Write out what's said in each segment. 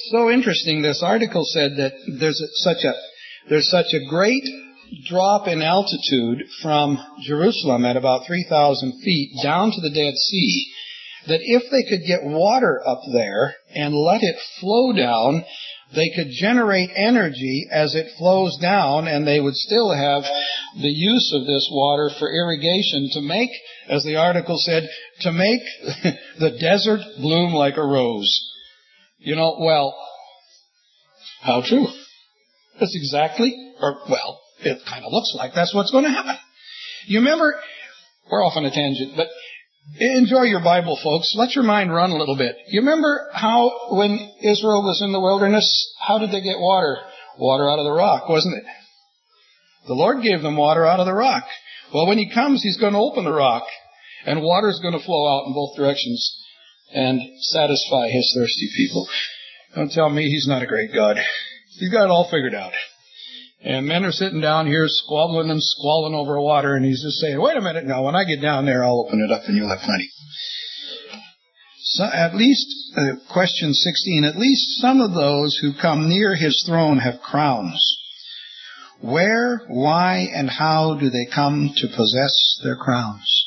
So interesting. This article said that there's such a great drop in altitude from Jerusalem at about 3,000 feet down to the Dead Sea, that if they could get water up there and let it flow down, they could generate energy as it flows down, and they would still have the use of this water for irrigation to make, as the article said, to make the desert bloom like a rose. You know, well, how true? That's exactly, it kind of looks like that's what's going to happen. You remember, we're off on a tangent, but enjoy your Bible, folks. Let your mind run a little bit. You remember how when Israel was in the wilderness, how did they get water? Water out of the rock, wasn't it? The Lord gave them water out of the rock. Well, when He comes, He's going to open the rock, and water's going to flow out in both directions and satisfy His thirsty people. Don't tell me He's not a great God. He's got it all figured out. And men are sitting down here squabbling and squalling over water, and He's just saying, wait a minute now, when I get down there, I'll open it up and you'll have plenty. So at least, question 16, at least some of those who come near His throne have crowns. Where, why, and how do they come to possess their crowns?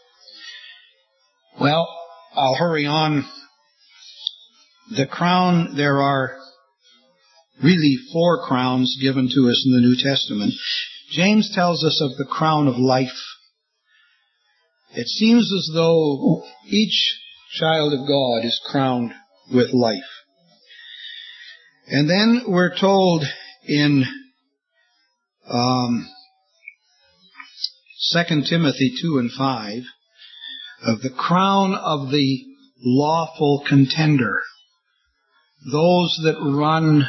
Well, I'll hurry on. The crown, there are really 4 crowns given to us in the New Testament. James tells us of the crown of life. It seems as though each child of God is crowned with life. And then we're told in 2 Timothy 2 and 5 of the crown of the lawful contender. Those that run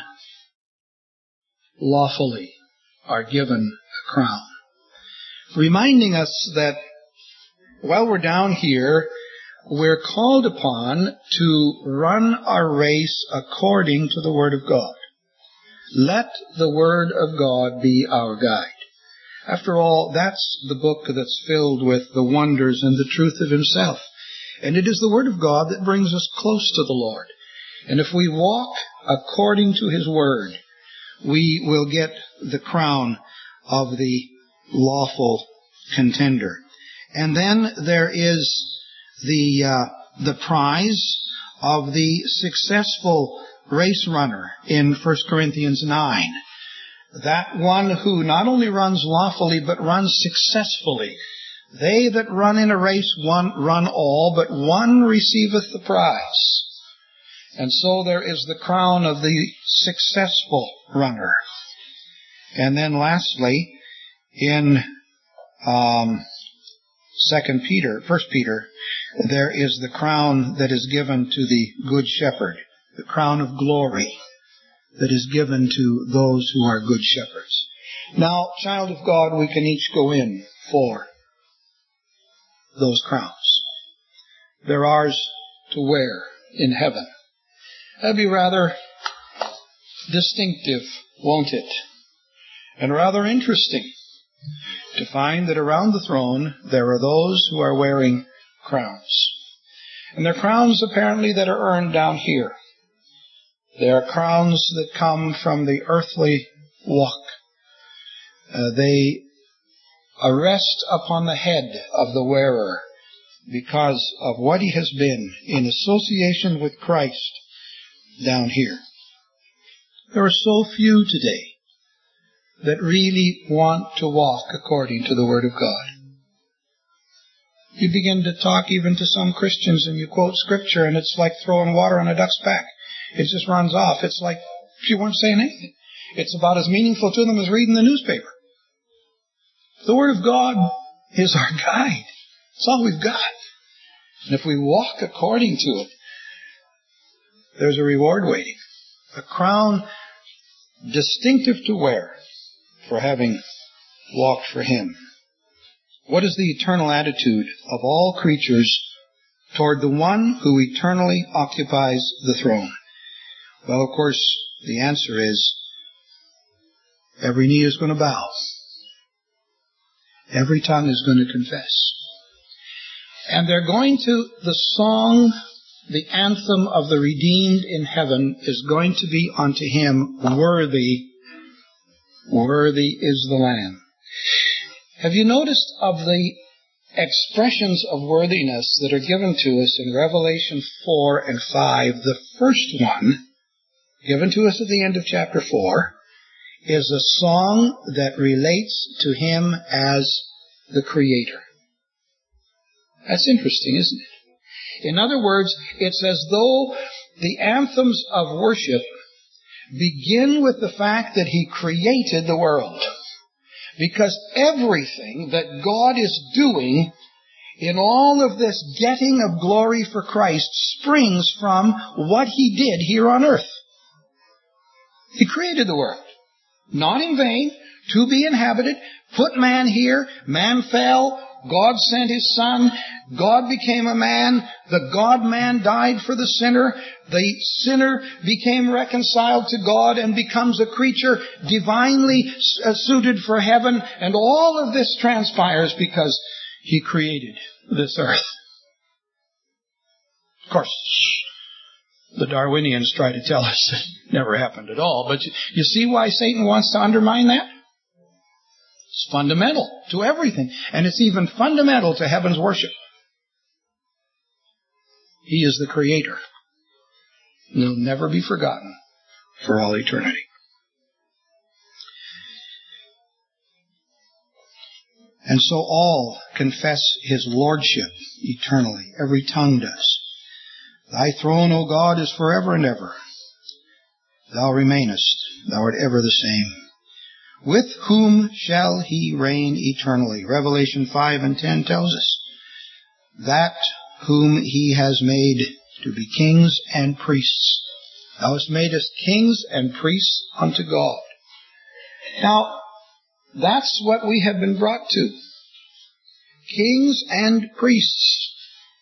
lawfully are given a crown. Reminding us that while we're down here, we're called upon to run our race according to the Word of God. Let the Word of God be our guide. After all, that's the book that's filled with the wonders and the truth of Himself. And it is the Word of God that brings us close to the Lord. And if we walk according to His Word, we will get the crown of the lawful contender. And then there is the prize of the successful race runner in 1 Corinthians 9. That one who not only runs lawfully, but runs successfully. They that run in a race run all, but one receiveth the prize. And so there is the crown of the successful runner. And then lastly, in 1 Peter, there is the crown that is given to the good shepherd, the crown of glory that is given to those who are good shepherds. Now, child of God, we can each go in for those crowns. They're ours to wear in heaven. That'd be rather distinctive, won't it? And rather interesting to find that around the throne there are those who are wearing crowns. And they're crowns apparently that are earned down here. They are crowns that come from the earthly walk. They rest upon the head of the wearer because of what he has been in association with Christ down here. There are so few today that really want to walk according to the Word of God. You begin to talk even to some Christians and you quote Scripture and it's like throwing water on a duck's back. It just runs off. It's like you weren't saying anything. It's about as meaningful to them as reading the newspaper. The Word of God is our guide. It's all we've got. And if we walk according to it, there's a reward waiting. A crown distinctive to wear for having walked for Him. What is the eternal attitude of all creatures toward the one who eternally occupies the throne? Well, of course, the answer is every knee is going to bow. Every tongue is going to confess. And they're going to, the song the anthem of the redeemed in heaven is going to be unto him, worthy, worthy is the Lamb. Have you noticed of the expressions of worthiness that are given to us in Revelation 4 and 5, the first one, given to us at the end of chapter 4, is a song that relates to him as the Creator. That's interesting, isn't it? In other words, it's as though the anthems of worship begin with the fact that He created the world. Because everything that God is doing in all of this getting of glory for Christ springs from what He did here on earth. He created the world. Not in vain, to be inhabited, put man here, man fell, God sent His Son, God became a man, the God-man died for the sinner became reconciled to God and becomes a creature divinely suited for heaven, and all of this transpires because He created this earth. Of course, the Darwinians try to tell us it never happened at all, but you see why Satan wants to undermine that? It's fundamental to everything, and it's even fundamental to heaven's worship. He is the Creator. He'll never be forgotten for all eternity. And so all confess His lordship eternally. Every tongue does. Thy throne, O God, is forever and ever. Thou remainest. Thou art ever the same. With whom shall He reign eternally? Revelation 5 and 10 tells us that whom He has made to be kings and priests. Thou hast made us kings and priests unto God. Now, that's what we have been brought to. Kings and priests.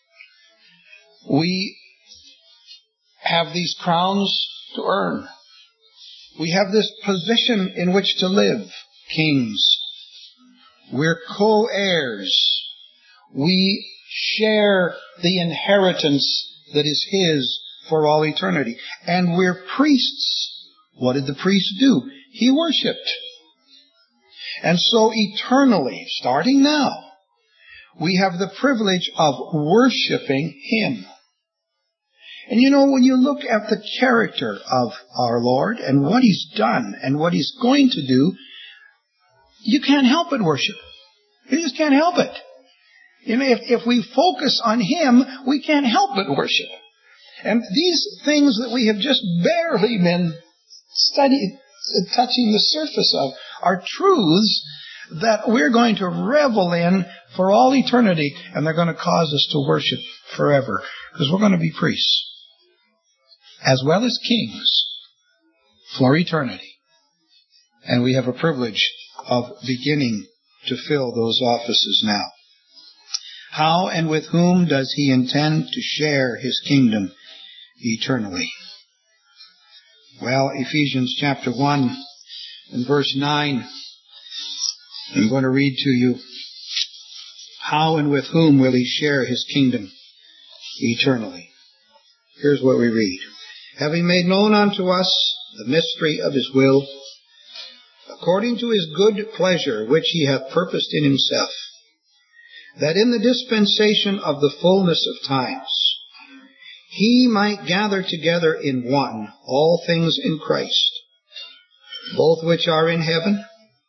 We have these crowns to earn. We have this position in which to live, kings. We're co-heirs. We share the inheritance that is His for all eternity. And we're priests. What did the priest do? He worshipped. And so eternally, starting now, we have the privilege of worshiping Him. And you know, when you look at the character of our Lord and what He's done and what He's going to do, you can't help but worship. You just can't help it. You know, if we focus on Him, we can't help but worship. And these things that we have just barely been touching the surface of are truths that we're going to revel in for all eternity, and they're going to cause us to worship forever, because we're going to be priests as well as kings for eternity. And we have a privilege of beginning to fill those offices now. How and with whom does He intend to share His kingdom eternally? Well, Ephesians chapter 1 and verse 9, I'm going to read to you. How and with whom will He share His kingdom eternally? Here's what we read. Having made known unto us the mystery of His will, according to His good pleasure which He hath purposed in Himself, that in the dispensation of the fullness of times He might gather together in one all things in Christ, both which are in heaven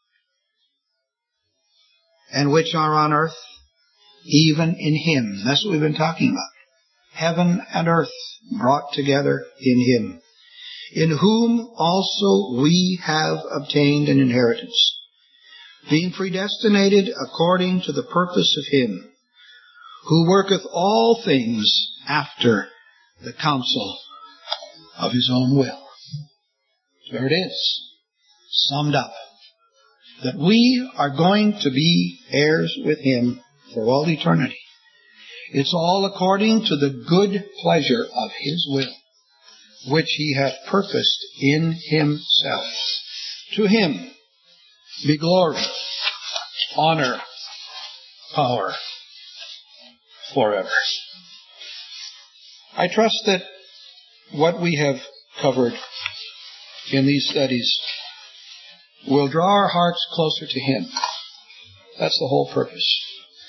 and which are on earth, even in Him. That's what we've been talking about. Heaven and earth brought together in Him, in whom also we have obtained an inheritance, being predestinated according to the purpose of Him, who worketh all things after the counsel of His own will. There it is, summed up, that we are going to be heirs with Him for all eternity. It's all according to the good pleasure of His will, which He hath purposed in Himself. To Him be glory, honor, power, forever. I trust that what we have covered in these studies will draw our hearts closer to Him. That's the whole purpose.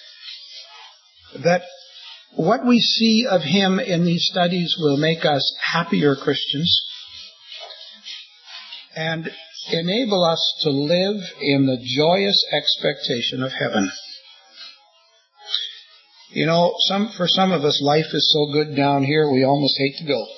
That what we see of Him in these studies will make us happier Christians and enable us to live in the joyous expectation of heaven. You know, for some of us, life is so good down here, we almost hate to go.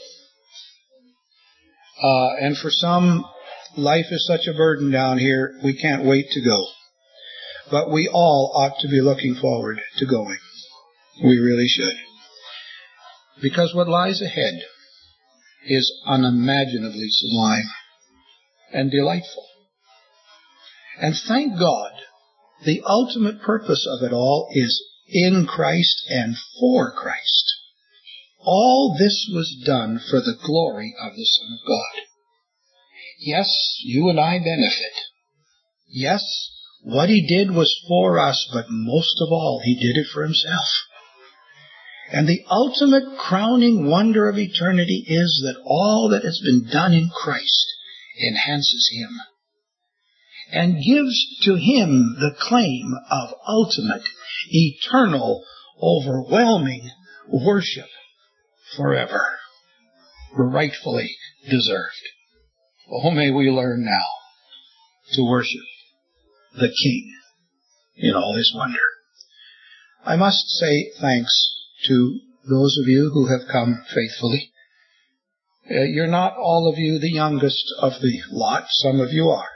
And for some, life is such a burden down here, we can't wait to go. But we all ought to be looking forward to going. We really should. Because what lies ahead is unimaginably sublime and delightful. And thank God, the ultimate purpose of it all is in Christ and for Christ. All this was done for the glory of the Son of God. Yes, you and I benefit. Yes, what He did was for us, but most of all, He did it for Himself. And the ultimate crowning wonder of eternity is that all that has been done in Christ enhances Him and gives to Him the claim of ultimate, eternal, overwhelming worship forever, rightfully deserved. Oh, may we learn now to worship the King in all His wonder. I must say thanks to those of you who have come faithfully. You're not all of you the youngest of the lot. Some of you are.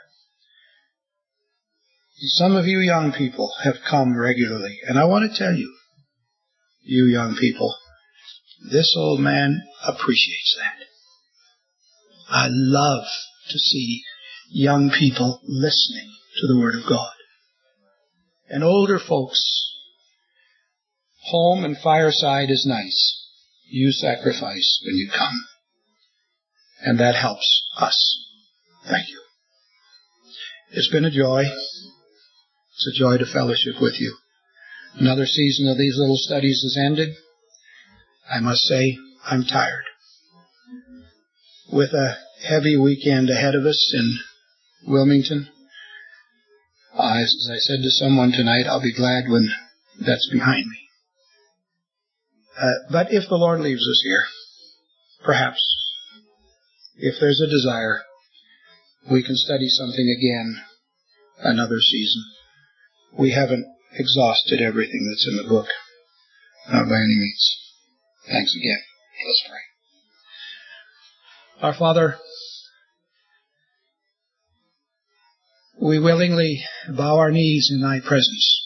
Some of you young people have come regularly. And I want to tell you, you young people, this old man appreciates that. I love to see young people listening to the Word of God. And older folks, home and fireside is nice. You sacrifice when you come. And that helps us. Thank you. It's been a joy. It's a joy to fellowship with you. Another season of these little studies has ended. I must say, I'm tired. With a heavy weekend ahead of us in Wilmington, as I said to someone tonight, I'll be glad when that's behind me. But if the Lord leaves us here, perhaps, if there's a desire, we can study something again another season. We haven't exhausted everything that's in the book. Not by any means. Thanks again. Let's pray. Our Father, we willingly bow our knees in Thy presence,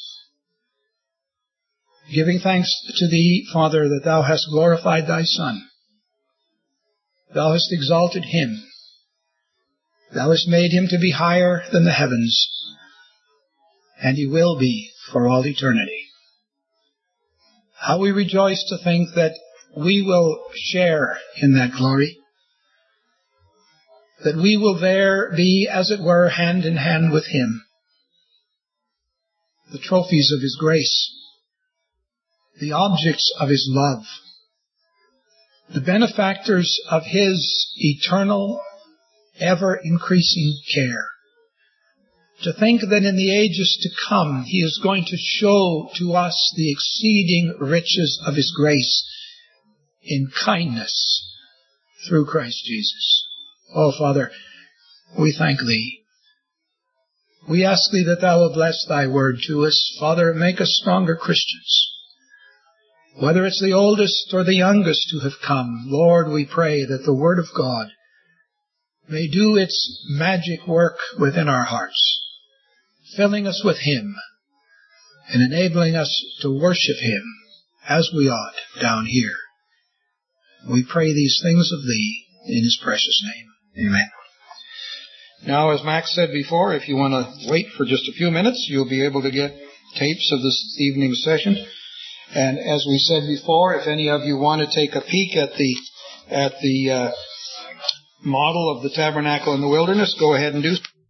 giving thanks to Thee, Father, that Thou hast glorified Thy Son. Thou hast exalted Him. Thou hast made Him to be higher than the heavens, and He will be for all eternity. How we rejoice to think that we will share in that glory, that we will there be, as it were, hand in hand with Him. The trophies of His grace, the objects of His love, the benefactors of His eternal, ever-increasing care. To think that in the ages to come, He is going to show to us the exceeding riches of His grace in kindness through Christ Jesus. Oh, Father, we thank Thee. We ask Thee that Thou will bless Thy word to us. Father, make us stronger Christians. Whether it's the oldest or the youngest who have come, Lord, we pray that the Word of God may do its magic work within our hearts, filling us with Him and enabling us to worship Him as we ought down here. We pray these things of Thee in His precious name. Amen. Now, as Max said before, if you want to wait for just a few minutes, you'll be able to get tapes of this evening's session. And as we said before, if any of you want to take a peek at the model of the tabernacle in the wilderness, go ahead and do so.